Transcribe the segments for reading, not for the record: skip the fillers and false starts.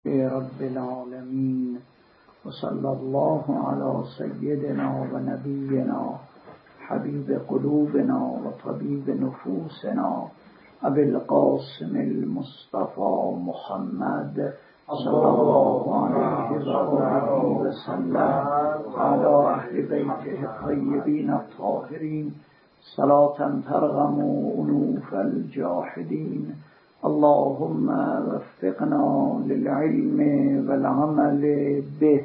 رب العالمين وصلى الله على سيدنا ونبينا حبيب قلوبنا وطبيب نفوسنا أبي القاسم المصطفى محمد صلى الله عليه وآله وسلم على أهل بيته الطيبين الطاهرين صلاة ترغم أنوف الجاحدين. اللهم وفقنا للعلم والعمل به.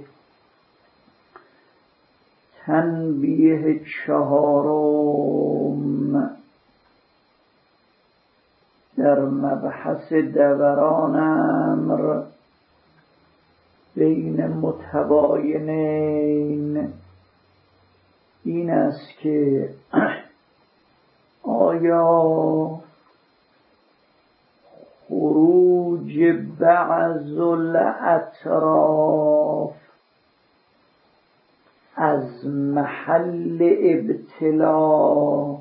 تنبیه چهارم در مبحث دوران امر بین متباینین این است که آیا خروج بعض الاطراف از محل ابتلا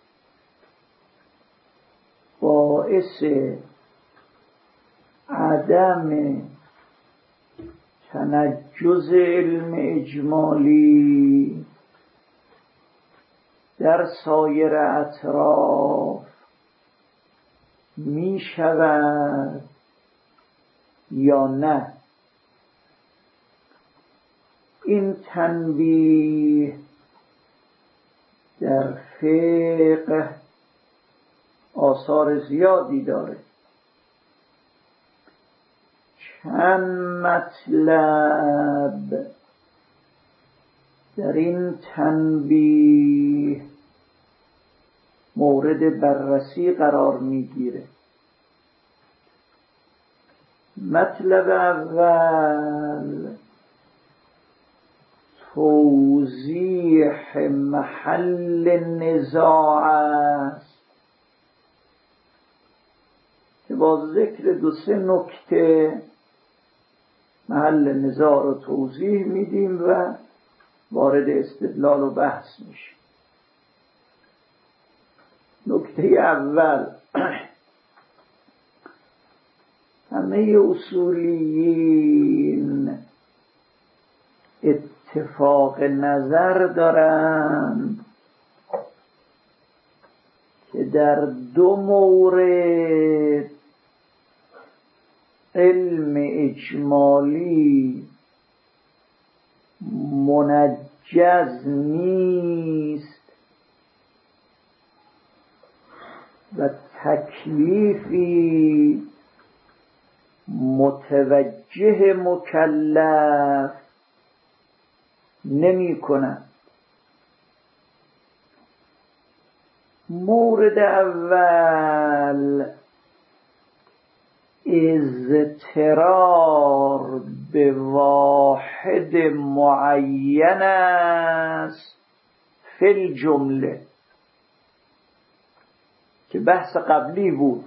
باعث عدم تنجز علم اجمالی در سایر اطراف می شود یا نه؟ این تنبیه در فقه آثار زیادی داره. چند مطلب در این تنبیه مورد بررسی قرار میگیره. مطلب اول توضیح محل نزاع است که با ذکر دو سه نکته محل نزاع رو توضیح میدیم و وارد استدلال و بحث میشیم. نکته اول، همه اصولیین اتفاق نظر دارند که در دو مورد علم اجمالی منجز نیست و تکلیفی متوجه مکلف نمی کند. مورد اول اضطرار به واحد معین است فی الجمله که بحث قبلی بود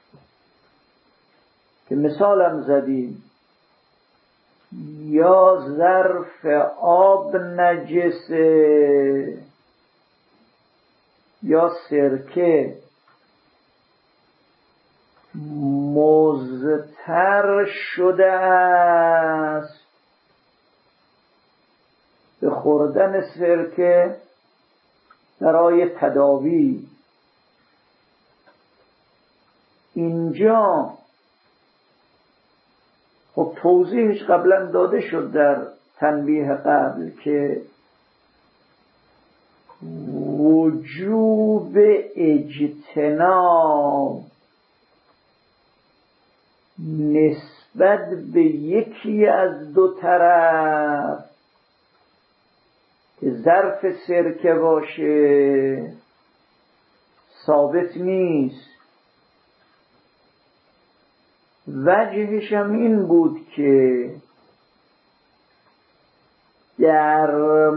که مثالم زدیم. یا ظرف آب نجسه یا سرکه مضطر شده است به خوردن سرکه برای تداوی. اینجا خب توضیحش قبلا داده شد در تنبیه قبل که وجوب اجتناب نسبت به یکی از دو طرف که ظرف سرکه باشه ثابت نیست. وجهش هم این بود که در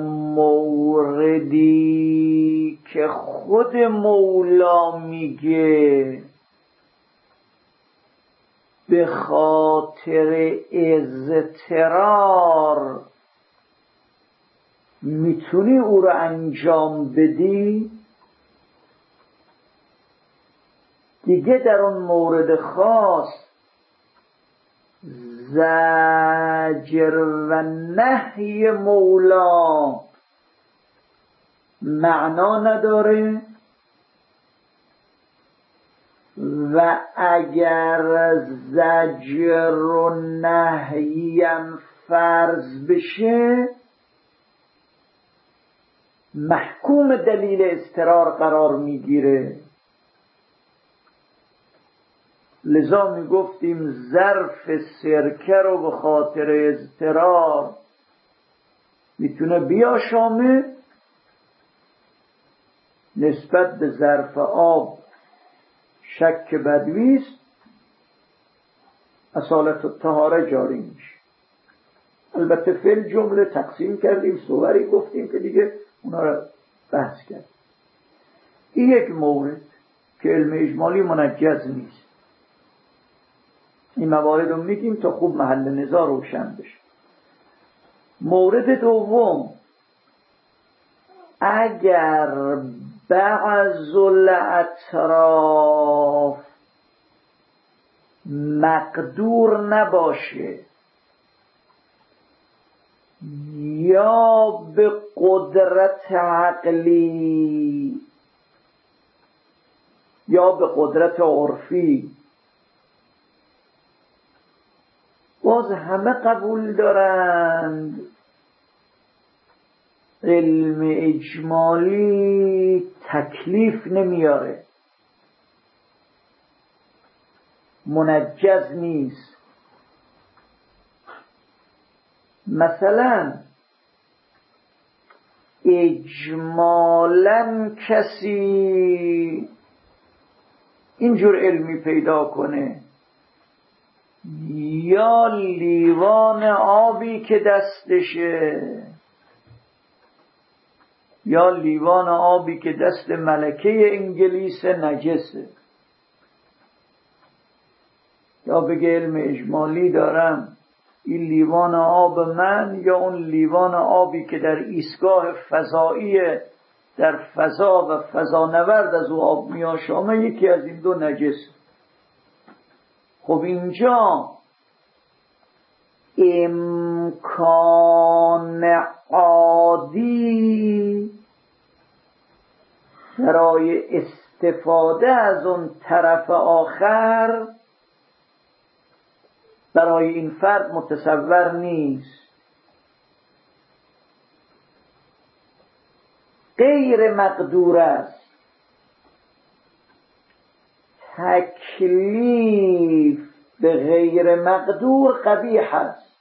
موردی که خود مولا میگه به خاطر اضطرار میتونی او رو انجام بدی، دیگه در اون مورد خاص زجر و نهی مولا معنا نداره و اگر زجر و نهیم فرض بشه محکوم دلیل اضطرار قرار میگیره. لذا میگفتیم ظرف سرکه رو به خاطر اضطرار میتونه بیاشامه، نسبت به ظرف آب شک بدویست، اصالت الطهاره جاری میشه. البته فعل جمله تقسیم کردیم، صوری گفتیم که دیگه اونا رو بحث کردیم. این یک مورد که علم اجمالی منجز نیست. این موارد رو میگیم تا خوب محل نزاع روشن بشه. مورد دوم، اگر بعض الاطراف مقدور نباشه یا به قدرت عقلی یا به قدرت عرفی، باز همه قبول دارند علم اجمالی تکلیف نمیاره، منجز نیست. مثلا اجمالاً کسی اینجور علمی پیدا کنه یا لیوان آبی که دستشه یا لیوان آبی که دست ملکه انگلیس نجسه، یا بگه علم اجمالی دارم این لیوان آب من یا اون لیوان آبی که در ایستگاه فضایی در فضا و فضانورد از او آب میاشامه یکی از این دو نجسه. خب اینجا امکان عادی برای استفاده از اون طرف آخر برای این فرد متصور نیست. غیر مقدور است. تکلیف به غیر مقدور قبیح است.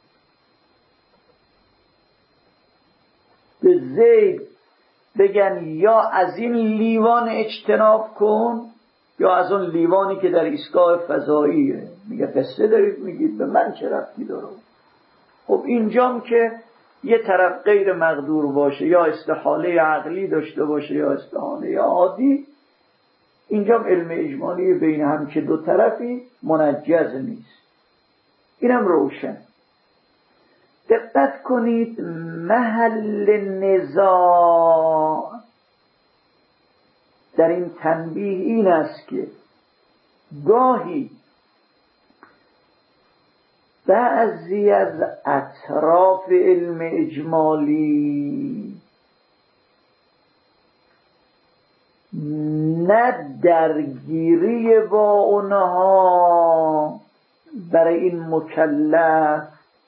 به زید بگن یا از این لیوان اجتناب کن یا از اون لیوانی که در ایستگاه فضاییه. میگه قصه دارید میگید، به من چه ربطی داره؟ خب اینجام که یه طرف غیر مقدور باشه یا استحاله عقلی داشته باشه یا استحاله عادی، اینجام علم اجمالی بین هم که دو طرفی منجز نیست. اینم روشن. دقت کنید، محل نزاع در این تنبیه این است که گاهی بعضی از اطراف علم اجمالی نه درگیری با اونها برای این مکلف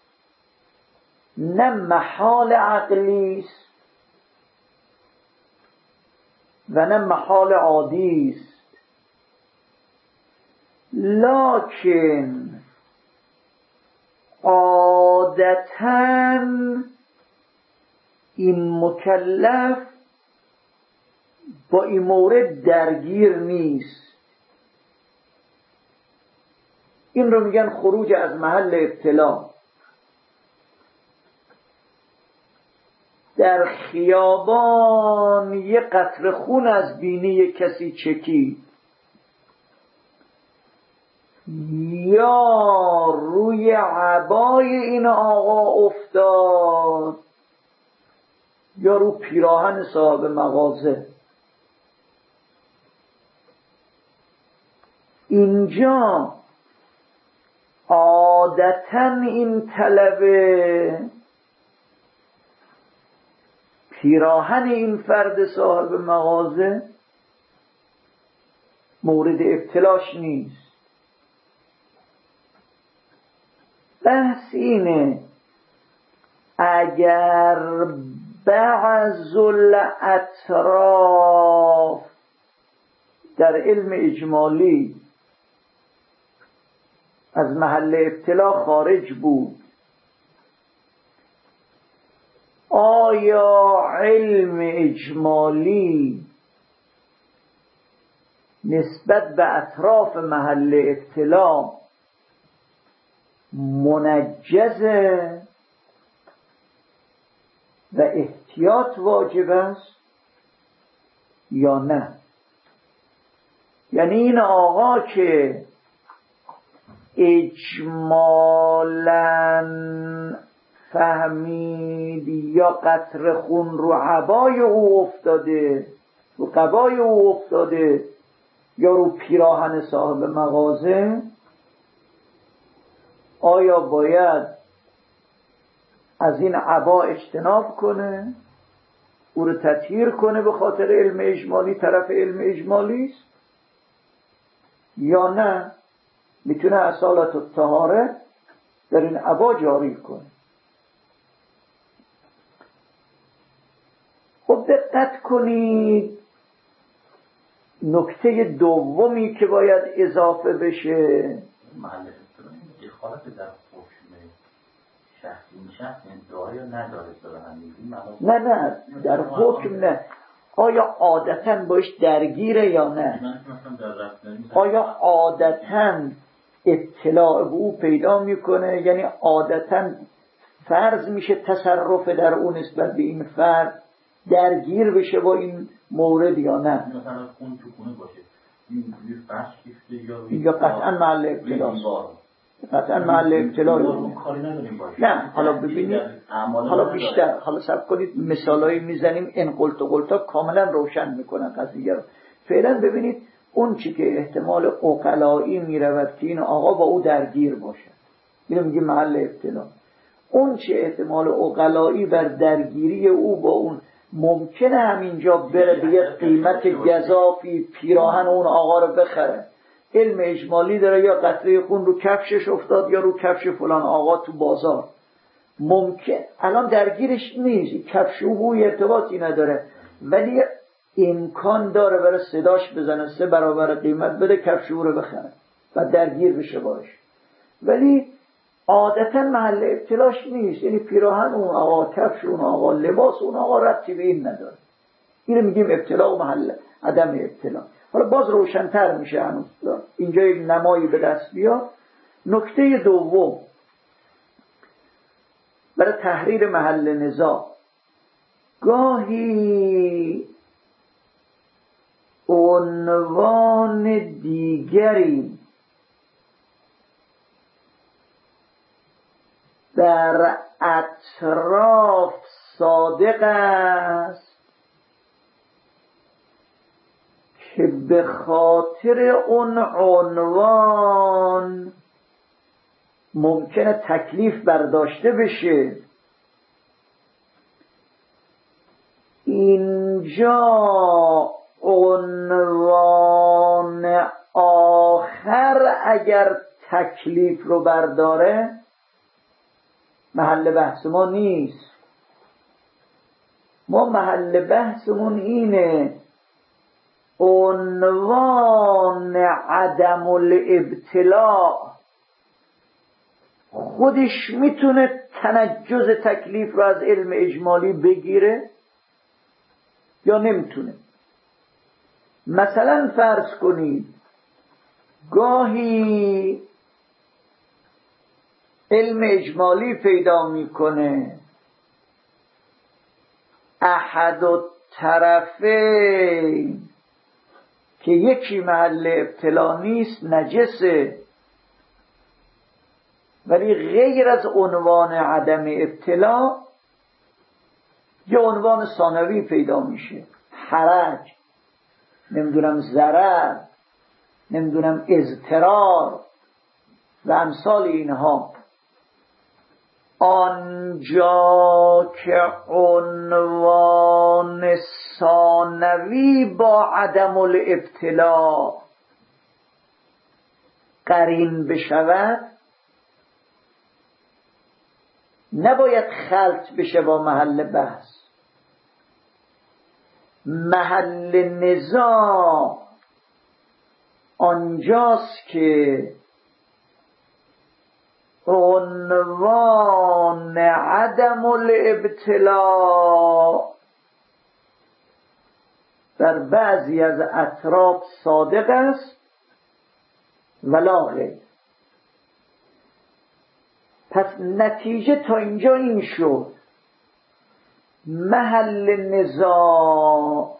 نه محال عقلی است و نه محال عادی است، لکن عادتاً این مکلف با این مورد درگیر نیست. این رو میگن خروج از محل ابتلا. در خیابان یه قطره خون از بینی کسی چکید یا روی عبای این آقا افتاد یا رو پیراهن صاحب مغازه، اینجا عادتا این طلب پیراهن این فرد صاحب مغازه مورد ابتلاش نیست. بحث اینه اگر بعض الاطراف در علم اجمالی از محل ابتلا خارج بود، آیا علم اجمالی نسبت به اطراف محل ابتلا منجزه و احتیاط واجب است یا نه؟ یعنی این آقا که اجمالاً فهمید یا قطره خون رو عبای او افتاده، رو قبای او افتاده یا رو پیراهن صاحب مغازه، آیا باید از این عبا اجتناب کنه، او رو تطهیر کنه به خاطر علم اجمالی، طرف علم اجمالی است، یا نه میتونه اصالت الطهاره در این عبا جاری کنه؟ خب دقت کنید، نکته دومی که باید اضافه بشه محل دخالت در حکم شخصی این شخص داره یا نداره؟ نه در حکم نه. آیا عادتاً باش درگیره یا نه؟ آیا عادتاً اطلاع به او پیدا میکنه؟ یعنی عادتاً فرض میشه تصرف در اون نسبت به این فرد درگیر بشه با این مورد یا نه؟ مثلا خون تو خونه باشه یا قطعاً محل ابتلاست، قطعاً محل ابتلا. نه حالا ببینید، حالا بیشتر حالا صبر کنید، مثالایی میزنیم این قلتا کاملا روشن میکنن قضیه رو. فعلا ببینید اون چی که احتمال عقلایی میرود که این آقا با او درگیر باشه، اینو میگیم محل ابتلا. اون چی احتمال عقلایی بر درگیری او با اون ممکنه همینجا بره به یه قیمت گزافی پیراهن اون آقا رو بخره، علم اجمالی داره، یا قطره خون رو کفشش افتاد یا رو کفش فلان آقا تو بازار، ممکن الان درگیرش نیست، کفش او ارتباطی نداره، ولی امکان داره برای صداش بزنه 3 برابر قیمت بده کفش او رو بخره و درگیر بشه باش، ولی عادتا محل ابتلاش نیست. یعنی پیراهن اون آقا، کفش اون آقا، لباس اون آقا ربطی به این نداره. اینو میگیم ابتلا و محل عدم ابتلا. حالا باز روشن‌تر میشه هنوز، اینجا یک نمایی به دست بیاد. نکته دوم برای تحریر محل نزاع، گاهی عنوان دیگری در اطراف صادق است که به خاطر اون عنوان ممکنه تکلیف برداشته بشه. اینجا عنوان آخر اگر تکلیف رو برداره محل بحث ما نیست. ما محل بحثمون اینه عنوان عدم الابتلاء خودش میتونه تنجز تکلیف رو از علم اجمالی بگیره یا نمیتونه. مثلا فرض کنید گاهی علم اجمالی پیدا میکنه احد الطرفین که یکی محل ابتلا نیست نجسه، ولی غیر از عنوان عدم ابتلا یه عنوان ثانوی پیدا میشه، حرج، نمیدونم ضرر، نمیدونم اضطرار، و امثال اینها، آنجا که عنوان ثانوی با عدم الابتلا قرین بشود، نباید خلط بشه با محل بحث. محل نزاع آنجاست که عنوان عدم الابتلا در بعضی از اطراف صادق است ولا غیر. پس نتیجه تا اینجا این شد، محل نزاع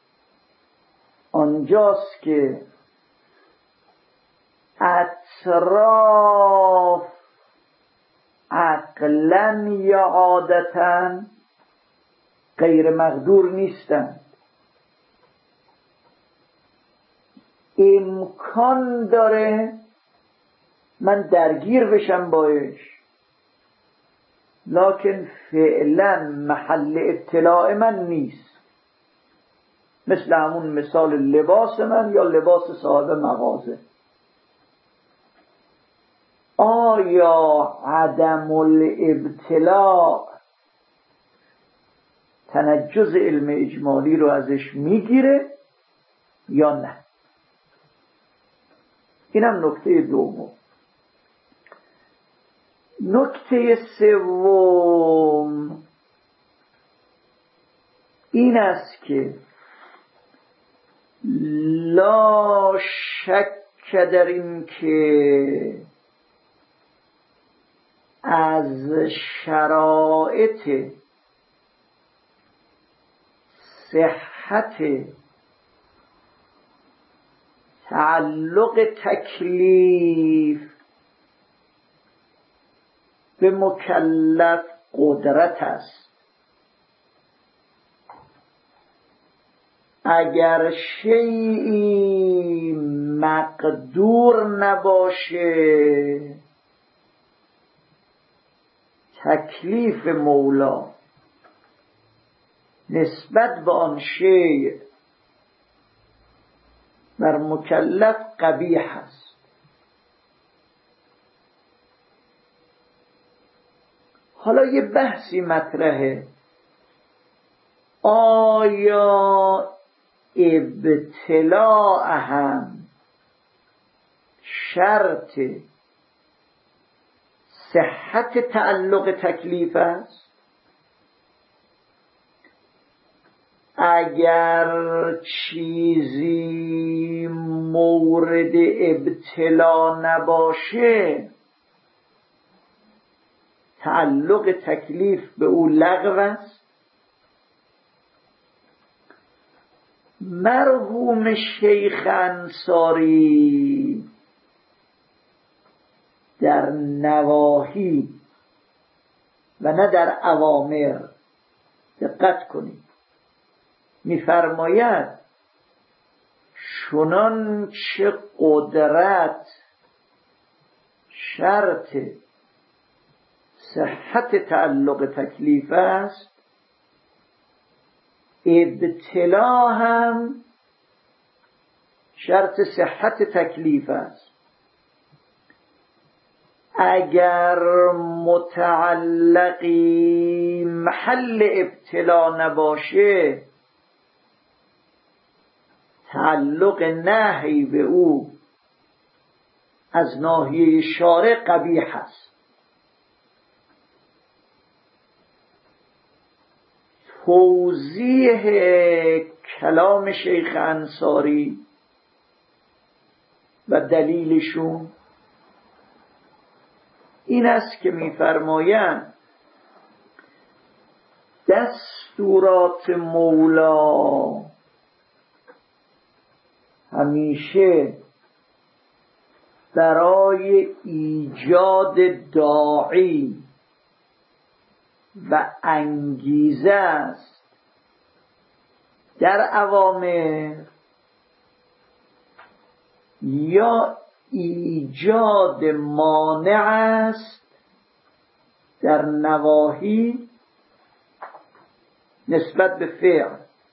آنجاست که اطراف عقلاً یا عادتاً غیر مقدور نیستند، امکان داره من درگیر بشم باش، لکن فعلا محل اطلاع من نیست. مثل همون مثال لباس من یا لباس صاحب مغازه. آیا عدم الابتلاع تنجز علم اجمالی رو ازش میگیره یا نه؟ اینم نکته دوم. نکته سوم این است که لا شک در این که از شرایط صحت تعلق تکلیف به مکلف قدرت است. اگر شیئی مقدور نباشه، تکلیف مولا نسبت به آن شیء بر مکلف قبیح است. حالا یه بحثی مطرحه، آیا ابتلاع هم شرط صحت تعلق تکلیف است؟ اگر چیزی مورد ابتلا نباشه، تعلق تکلیف به او لغو است. مرحوم شیخ انصاری در نواهی و نه در اوامر، دقت کنید، می‌فرماید چنانچه قدرت شرط صحت تعلق تکلیف است، ابتلا هم شرط صحت تکلیف است. اگر متعلقی محل ابتلا نباشه، تعلق نهی به او از ناحیه شارع قبیح است. توضیح کلام شیخ انصاری و دلیلشون این است که می‌فرمایند دستورات مولا همیشه برای ایجاد داعی و انگیزه است در اوامر یا ایجاد مانع است در نواهی نسبت به فعل،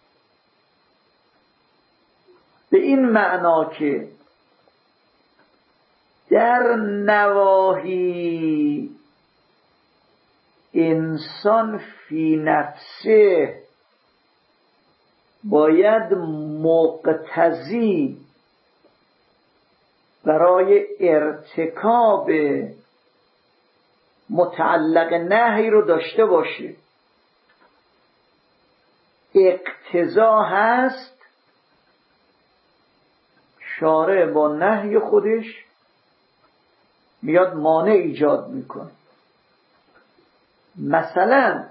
به این معنا که در نواهی انسان فی نفسه باید مقتضی برای ارتکاب متعلق نهی رو داشته باشه. اقتضا هست شارع با نهی خودش میاد مانع ایجاد میکنه. مثلا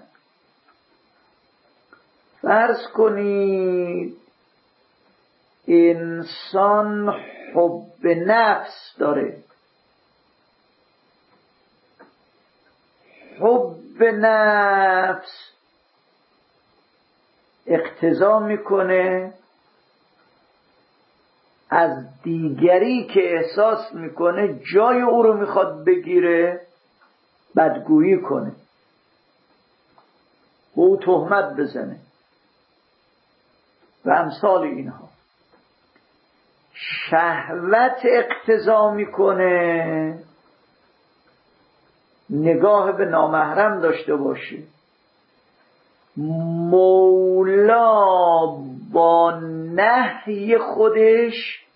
فرض کنید انسان حب نفس داره، حب نفس اقتضا میکنه از دیگری که احساس میکنه جای او رو میخواد بگیره بدگویی کنه، به او تهمت بزنه و امثال اینها. شهوت اقتضا میکنه نگاه به نامحرم داشته باشه. مولا با نهی خودش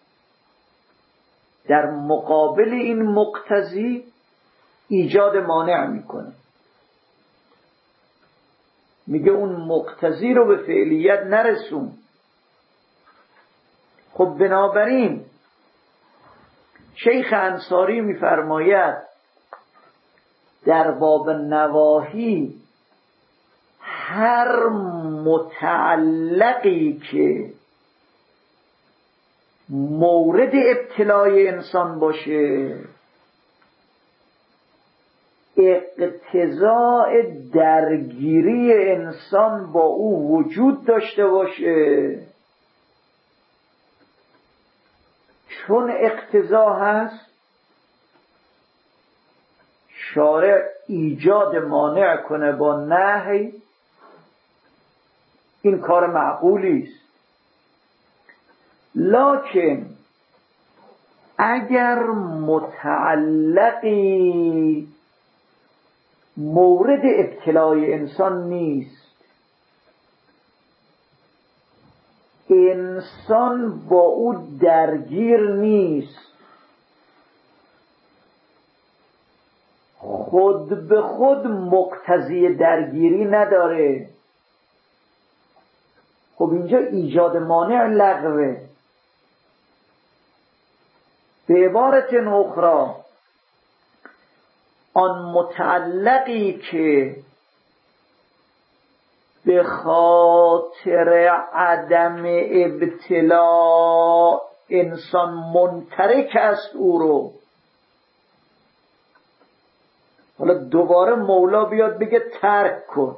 در مقابل این مقتضی ایجاد مانع میکنه، میگه اون مقتضی رو به فعلیت نرسون. خب بنابراین شیخ انصاری میفرماید در باب نواهی هر متعلقی که مورد ابتلای انسان باشه اقتضاء درگیری انسان با او وجود داشته باشه، چون اقتضا هست شارع ایجاد مانع کنه با نهی، این کار معقولی است. لکن اگر متعلقی مورد ابتلای انسان نیست، انسان با او درگیر نیست، خود به خود مقتضی درگیری نداره، خب اینجا ایجاد مانع لغوه. به عبارت اخرى آن متعلقی که به خاطر عدم ابتلا انسان منترک است او رو، حالا دوباره مولا بیاد بگه ترک کن،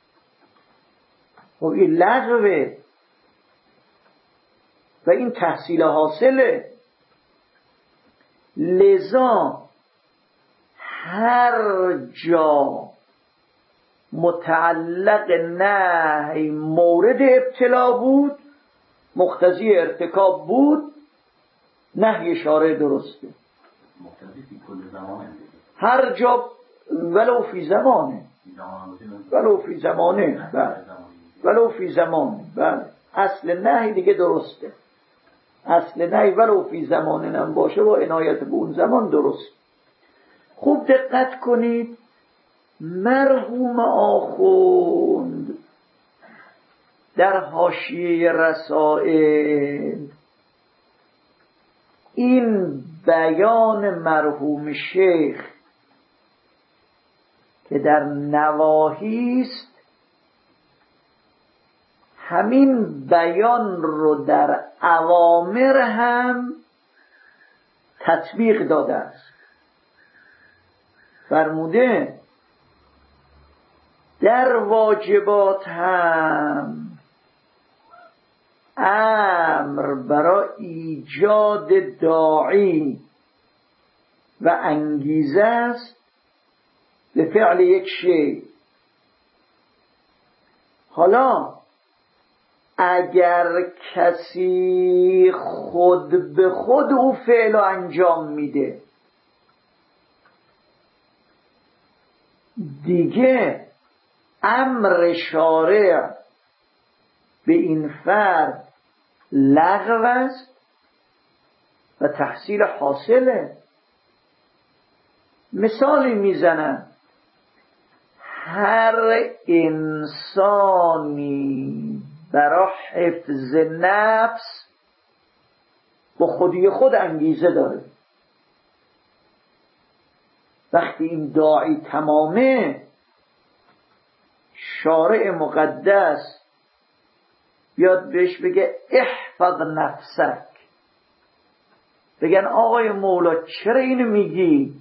خب این لغوه و این تحصیل حاصله. لذا هر جا متعلق نهی مورد ابتلا بود مقتضی ارتکاب بود، نهی شارع درسته. مقتضی فی کل زمانه، هر جا ولو فی زمانه، ولو فی زمانه، بله ولو فی زمانه، بله اصل نهی دیگه درسته. اصل نهی ولو فی زمانه نم باشه با عنایت به اون زمان درست. خوب دقت کنید، مرحوم آخوند در حاشیه رسائل این بیان مرحوم شیخ که در نواهی است همین بیان رو در اوامر هم تطبیق داده است. فرموده در واجبات هم امر برای ایجاد داعی و انگیزه است به فعل یک شی. حالا اگر کسی خود به خود او فعل رو انجام میده، دیگه امر شارع به این فرد لغو است و تحصیل حاصله. مثالی میزنم، هر انسانی برای حفظ نفس با خودی خود انگیزه داره. وقتی این داعی تمامه، شارع مقدس بیاد بهش بگه احفظ نفسک، بگن آقای مولا چرا اینو میگی؟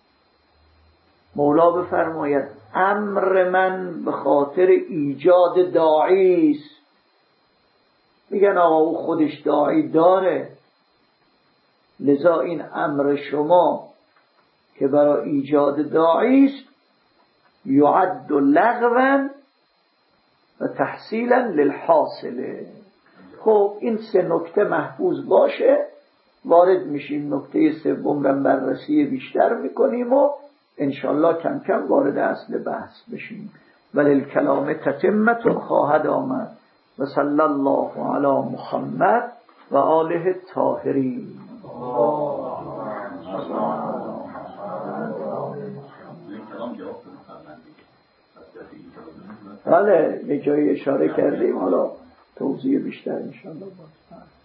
مولا بفرماید امر من به خاطر ایجاد داعی است. میگن آقا او خودش داعی داره، لذا این امر شما که برای ایجاد داعی است یعد لغوا و تحصیلا للحاصله. خب این سه نکته محفوظ باشه، وارد میشیم نکته سوم را بررسی بیشتر میکنیم و انشالله کم کم وارد اصل بحث بشیم. وللکلام تتمت خواهد آمد. و صلی الله علی محمد و آله الطاهرین. بله یه جایی اشاره کردیم، حالا توضیح بیشتر انشالله باز.